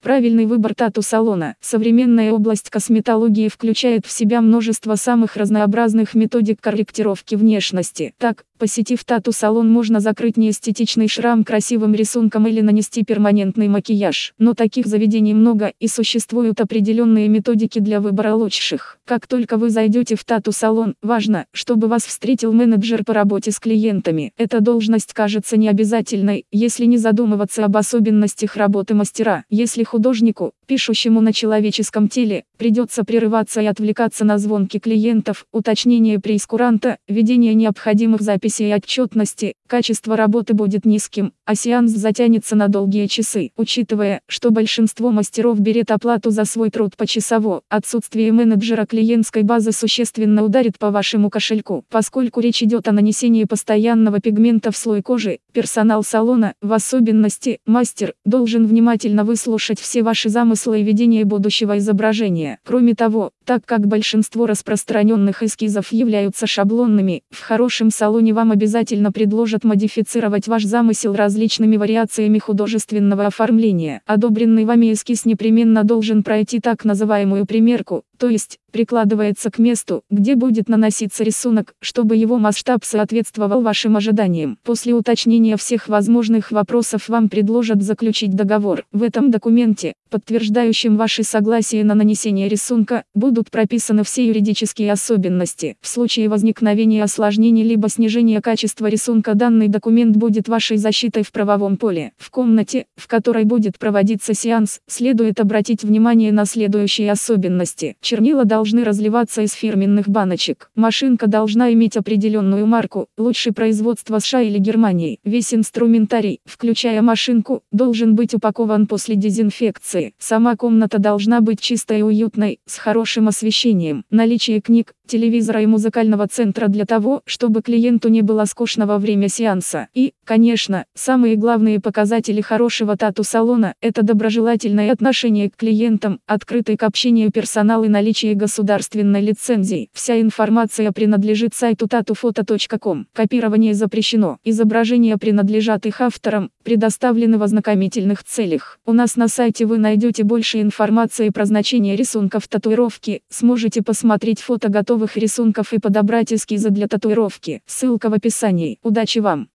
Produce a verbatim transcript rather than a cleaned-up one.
Правильный выбор тату-салона. Современная область косметологии включает в себя множество самых разнообразных методик корректировки внешности. Так, посетив тату-салон, можно закрыть неэстетичный шрам красивым рисунком или нанести перманентный макияж. Но таких заведений много, и существуют определенные методики для выбора лучших. Как только вы зайдете в тату-салон, важно, чтобы вас встретил менеджер по работе с клиентами. Эта должность кажется необязательной, если не задумываться об особенностях работы мастера. Если художнику, пишущему на человеческом теле, придется прерываться и отвлекаться на звонки клиентов, уточнение прейскуранта, ведение необходимых записей и отчетности, качество работы будет низким, а сеанс затянется на долгие часы. Учитывая, что большинство мастеров берет оплату за свой труд почасово, отсутствие менеджера клиентской базы существенно ударит по вашему кошельку. Поскольку речь идет о нанесении постоянного пигмента в слой кожи, персонал салона, в особенности мастер, должен внимательно выслушать все ваши замыслы и видение будущего изображения. Кроме того, так как большинство распространенных эскизов являются шаблонными, в хорошем салоне вам обязательно предложат модифицировать ваш замысел различными вариациями художественного оформления. Одобренный вами эскиз непременно должен пройти так называемую примерку, то есть, прикладывается к месту, где будет наноситься рисунок, чтобы его масштаб соответствовал вашим ожиданиям. После уточнения всех возможных вопросов вам предложат заключить договор. В этом документе, подтверждающем ваше согласие на нанесение рисунка, будут прописаны все юридические особенности. В случае возникновения осложнений либо снижения качества рисунка, данный документ будет вашей защитой в правовом поле. В комнате, в которой будет проводиться сеанс, следует обратить внимание на следующие особенности. Чернила должны разливаться из фирменных баночек. Машинка должна иметь определенную марку, лучше производства США или Германии. Весь инструментарий, включая машинку, должен быть упакован после дезинфекции. Сама комната должна быть чистой и уютной, с хорошим освещением. Наличие книг, телевизора и музыкального центра для того, чтобы клиенту не было скучно во время сеанса. И, конечно, самые главные показатели хорошего тату-салона – это доброжелательное отношение к клиентам, открытый к общению персонал и наличие государственной лицензии. Вся информация принадлежит сайту татуфото точка ком. Копирование запрещено. Изображения принадлежат их авторам, предоставлены в ознакомительных целях. У нас на сайте вы найдете больше информации про значение рисунков татуировки, сможете посмотреть фото готовых рисунков и подобрать эскизы для татуировки. Ссылка в описании. Удачи вам!